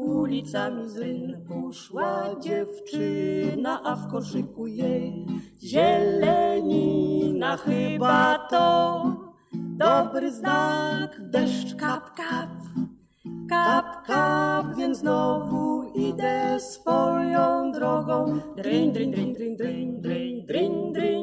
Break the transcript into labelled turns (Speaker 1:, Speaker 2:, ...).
Speaker 1: Ulicami z rynku szła dziewczyna, a w koszyku jej zielenina. Chyba to dobry znak, deszcz kap, kap, kap, kap, więc znowu idę swoją drogą. Dryń, dryń, dryń, dryń, dryń, dryń, dryń, dryń.